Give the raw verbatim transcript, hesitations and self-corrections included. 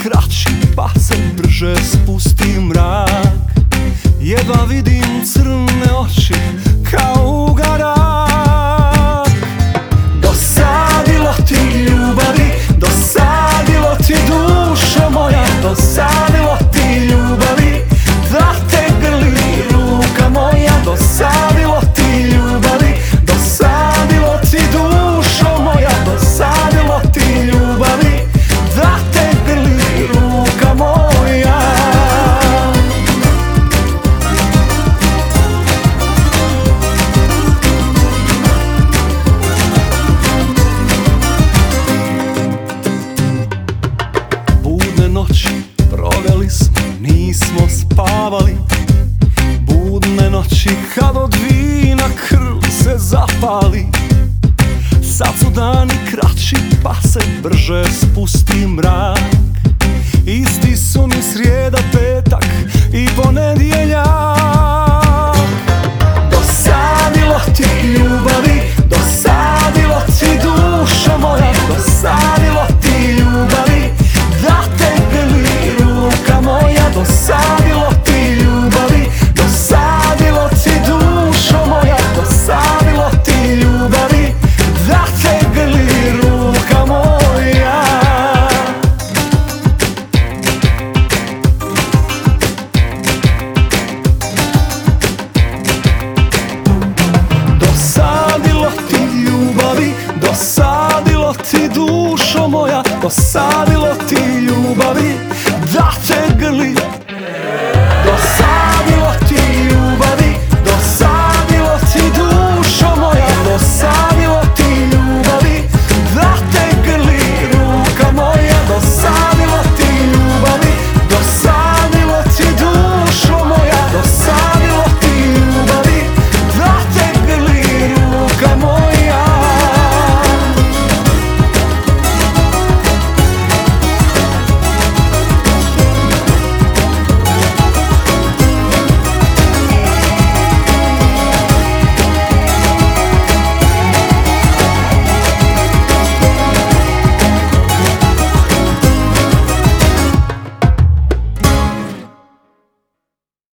kraći pa se brže spusti mrak. Jedva vidim crne oči kao ugarak. Dosadilo ti ljubavi, dosadilo ti dušo moja, dosadilo ti ljubavi da te grli ruka moja. Dosadilo ti ljubavi, dosadilo ti dušo moja, dosadilo ti ljubavi da te grli ruka moja. Budne noći proveli smo, nismo spavali. Budne noći kad od vina krv se zapali. Sad su dani kraći pa se brže spusti mrak. Isti su mi srijeda, petak i ponedjeljak. Dosadilo ti ljubavi, dosadilo ti dušo moja, dosadilo ti ljubavi da te grli ruka moja. Dosadilo ti ljubavi, dosadilo ti dušo moja, dosadilo ti ljubavi da te grli ruka moja. Dosadilo ti ljubavi, dosadilo ti dušo moja, dosadilo ti ljubavi